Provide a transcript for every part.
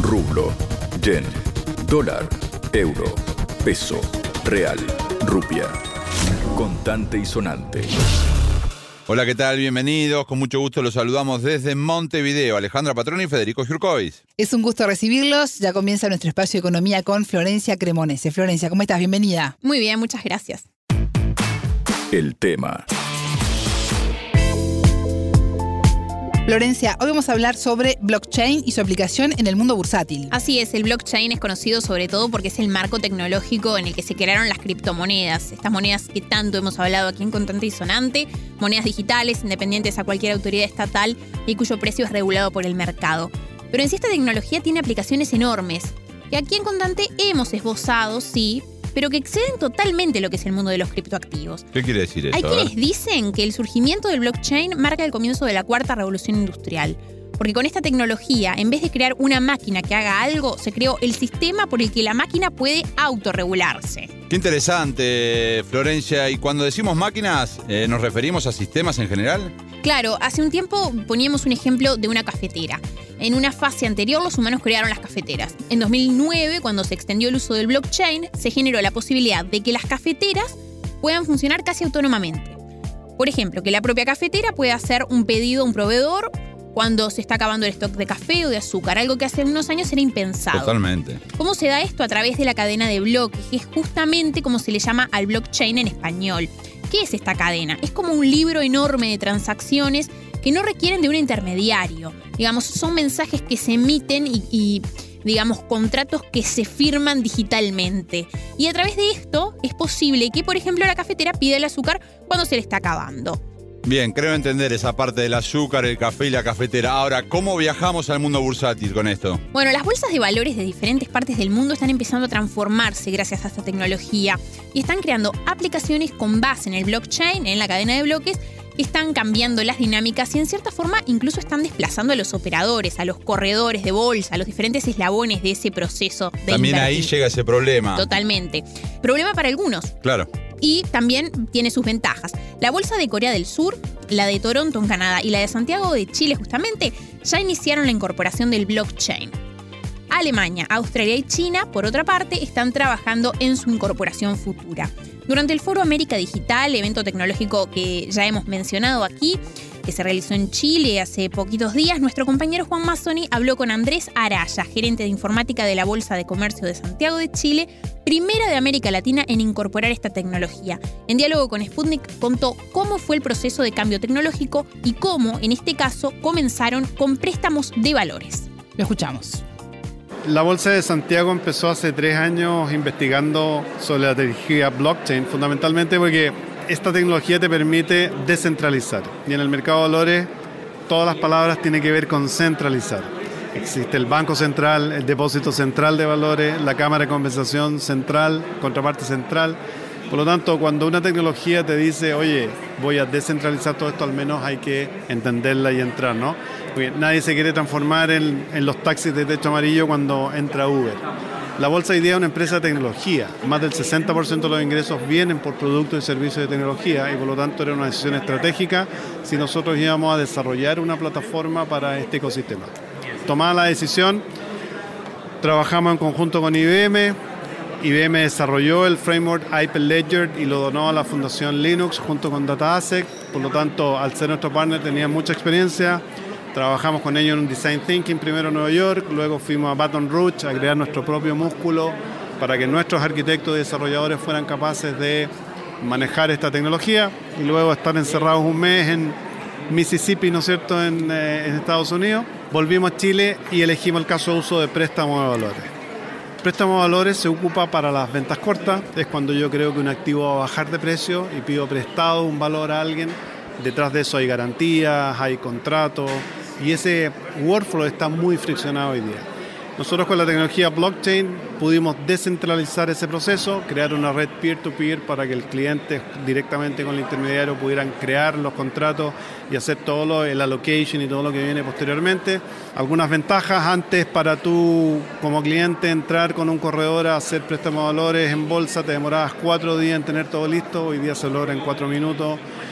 rublo, yen, dólar, euro, peso, real, rupia. Contante y sonante. Hola, ¿qué tal? Bienvenidos. Con mucho gusto los saludamos desde Montevideo. Alejandra Patroni y Federico Jurkovic. Es un gusto recibirlos. Ya comienza nuestro espacio de economía con Florencia Cremonese. Florencia, ¿cómo estás? Bienvenida. Muy bien, muchas gracias. El tema. Florencia, hoy vamos a hablar sobre blockchain y su aplicación en el mundo bursátil. Así es, el blockchain es conocido sobre todo porque es el marco tecnológico en el que se crearon las criptomonedas. Estas monedas que tanto hemos hablado aquí en Contante y Sonante, monedas digitales, independientes a cualquier autoridad estatal y cuyo precio es regulado por el mercado. Pero en sí esta tecnología tiene aplicaciones enormes, que aquí en Contante hemos esbozado, sí, pero que exceden totalmente lo que es el mundo de los criptoactivos. ¿Qué quiere decir eso? Hay quienes dicen que el surgimiento del blockchain marca el comienzo de la cuarta revolución industrial. Porque con esta tecnología, en vez de crear una máquina que haga algo, se creó el sistema por el que la máquina puede autorregularse. Qué interesante, Florencia. ¿Y cuando decimos máquinas, nos referimos a sistemas en general? Claro, hace un tiempo poníamos un ejemplo de una cafetera. En una fase anterior, los humanos crearon las cafeteras. En 2009, cuando se extendió el uso del blockchain, se generó la posibilidad de que las cafeteras puedan funcionar casi autónomamente. Por ejemplo, que la propia cafetera pueda hacer un pedido a un proveedor cuando se está acabando el stock de café o de azúcar, algo que hace unos años era impensado. Totalmente. ¿Cómo se da esto? A través de la cadena de bloques, que es justamente como se le llama al blockchain en español. ¿Qué es esta cadena? Es como un libro enorme de transacciones que no requieren de un intermediario. Digamos, son mensajes que se emiten y digamos, contratos que se firman digitalmente. Y a través de esto es posible que, por ejemplo, la cafetera pida el azúcar cuando se le está acabando. Bien, creo entender esa parte del azúcar, el café y la cafetera. Ahora, ¿cómo viajamos al mundo bursátil con esto? Bueno, las bolsas de valores de diferentes partes del mundo están empezando a transformarse gracias a esta tecnología y están creando aplicaciones con base en el blockchain, en la cadena de bloques, que están cambiando las dinámicas y en cierta forma incluso están desplazando a los operadores, a los corredores de bolsa, a los diferentes eslabones de ese proceso de También invertir. ahí llega ese problema. Totalmente. Problema para algunos. Claro. Y también tiene sus ventajas. La bolsa de Corea del Sur, la de Toronto en Canadá y la de Santiago de Chile justamente ya iniciaron la incorporación del blockchain. Alemania, Australia y China, por otra parte, están trabajando en su incorporación futura. Durante el Foro América Digital, evento tecnológico que ya hemos mencionado aquí, que se realizó en Chile hace poquitos días, nuestro compañero Juan Mazzoni habló con Andrés Araya, gerente de informática de la Bolsa de Comercio de Santiago de Chile, primera de América Latina en incorporar esta tecnología. En diálogo con Sputnik contó cómo fue el proceso de cambio tecnológico y cómo, en este caso, comenzaron con préstamos de valores. Lo escuchamos. La Bolsa de Santiago empezó hace 3 años investigando sobre la tecnología blockchain, fundamentalmente porque esta tecnología te permite descentralizar. Y en el mercado de valores, todas las palabras tienen que ver con centralizar. Existe el Banco Central, el Depósito Central de Valores, la Cámara de Compensación Central, Contraparte Central. Por lo tanto, cuando una tecnología te dice, oye, voy a descentralizar todo esto, al menos hay que entenderla y entrar, ¿no? Porque nadie se quiere transformar en los taxis de techo amarillo cuando entra Uber. La bolsa hoy día es una empresa de tecnología. Más del 60% de los ingresos vienen por productos y servicios de tecnología y por lo tanto era una decisión estratégica si nosotros íbamos a desarrollar una plataforma para este ecosistema. Tomada la decisión, trabajamos en conjunto con IBM. IBM desarrolló el framework Hyperledger y lo donó a la Fundación Linux junto con DataAsset. Por lo tanto, al ser nuestro partner tenía mucha experiencia. Trabajamos con ellos en un Design Thinking primero en Nueva York, luego fuimos a Baton Rouge a crear nuestro propio músculo para que nuestros arquitectos y desarrolladores fueran capaces de manejar esta tecnología y luego estar encerrados un mes en Mississippi, ¿no es cierto?, en Estados Unidos. Volvimos a Chile y elegimos el caso de uso de préstamo de valores. Préstamo de valores se ocupa para las ventas cortas, es cuando yo creo que un activo va a bajar de precio y pido prestado un valor a alguien. Detrás de eso hay garantías, hay contratos y ese workflow está muy friccionado hoy día. Nosotros con la tecnología blockchain pudimos descentralizar ese proceso, crear una red peer-to-peer para que el cliente directamente con el intermediario pudieran crear los contratos y hacer todo el allocation y todo lo que viene posteriormente. Algunas ventajas: antes para tú como cliente entrar con un corredor a hacer préstamo de valores en bolsa te demorabas 4 días en tener todo listo, hoy día se logra en 4 minutos.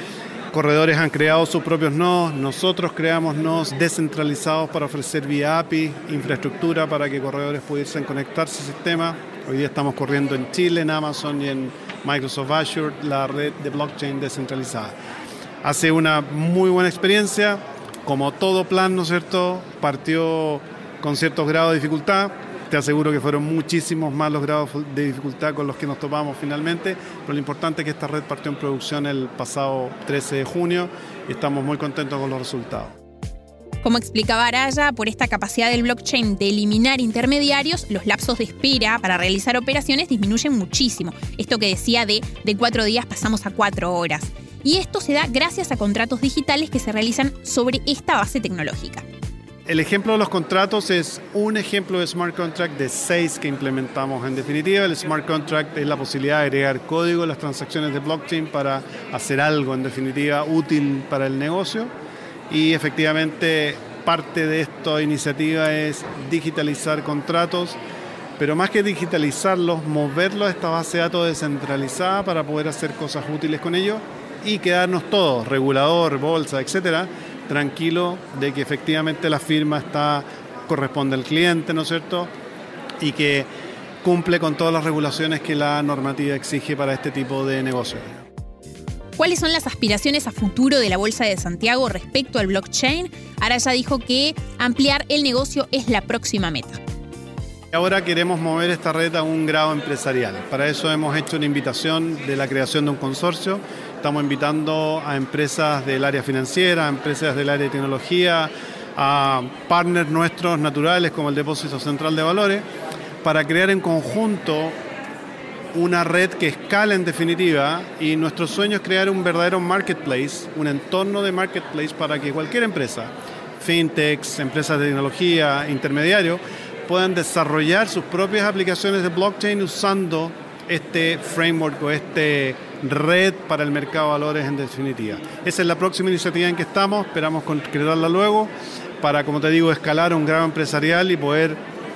corredores han creado sus propios nodos, nosotros creamos nodos descentralizados para ofrecer vía API, infraestructura para que corredores pudiesen conectarse al sistema. Hoy día estamos corriendo en Chile, en Amazon y en Microsoft Azure, la red de blockchain descentralizada. Hace una muy buena experiencia, como todo plan, ¿no es cierto? Partió con ciertos grados de dificultad. Te aseguro que fueron muchísimos más los grados de dificultad con los que nos topamos finalmente, pero lo importante es que esta red partió en producción el pasado 13 de junio y estamos muy contentos con los resultados. Como explicaba Araya, por esta capacidad del blockchain de eliminar intermediarios, los lapsos de espera para realizar operaciones disminuyen muchísimo. Esto que decía de 4 días pasamos a 4 horas. Y esto se da gracias a contratos digitales que se realizan sobre esta base tecnológica. El ejemplo de los contratos es un ejemplo de smart contract de 6 que implementamos. En definitiva, el smart contract es la posibilidad de agregar código a las transacciones de blockchain para hacer algo, en definitiva, útil para el negocio. Y efectivamente, parte de esta iniciativa es digitalizar contratos, pero más que digitalizarlos, moverlos a esta base de datos descentralizada para poder hacer cosas útiles con ellos y quedarnos todos, regulador, bolsa, etcétera, tranquilo de que efectivamente la firma corresponde al cliente, ¿no es cierto? Y que cumple con todas las regulaciones que la normativa exige para este tipo de negocios. ¿Cuáles son las aspiraciones a futuro de la Bolsa de Santiago respecto al blockchain? Araya dijo que ampliar el negocio es la próxima meta. Ahora queremos mover esta red a un grado empresarial. Para eso hemos hecho una invitación de la creación de un consorcio. Estamos invitando a empresas del área financiera, a empresas del área de tecnología, a partners nuestros naturales como el Depósito Central de Valores, para crear en conjunto una red que escala en definitiva, y nuestro sueño es crear un verdadero marketplace, un entorno de marketplace para que cualquier empresa, fintechs, empresas de tecnología, intermediarios, puedan desarrollar sus propias aplicaciones de blockchain usando este framework o este red para el mercado de valores en definitiva. Esa es la próxima iniciativa en que estamos, esperamos concretarla luego para, como te digo, escalar a un grado empresarial y poder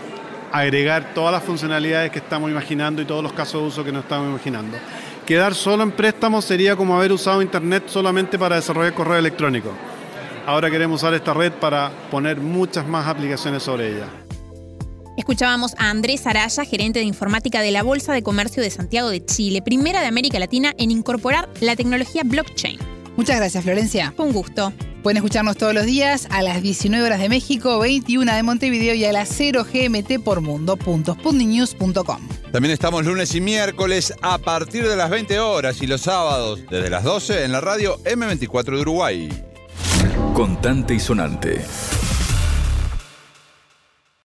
agregar todas las funcionalidades que estamos imaginando y todos los casos de uso que nos estamos imaginando. Quedar solo en préstamos sería como haber usado Internet solamente para desarrollar correo electrónico. Ahora queremos usar esta red para poner muchas más aplicaciones sobre ella. Escuchábamos a Andrés Araya, gerente de informática de la Bolsa de Comercio de Santiago de Chile, primera de América Latina en incorporar la tecnología blockchain. Muchas gracias, Florencia. Fue un gusto. Pueden escucharnos todos los días a las 19 horas de México, 21 de Montevideo y a las 0 GMT por mundo.sputniknews.com. También estamos lunes y miércoles a partir de las 20 horas y los sábados desde las 12 en la radio M24 de Uruguay. Contante y sonante.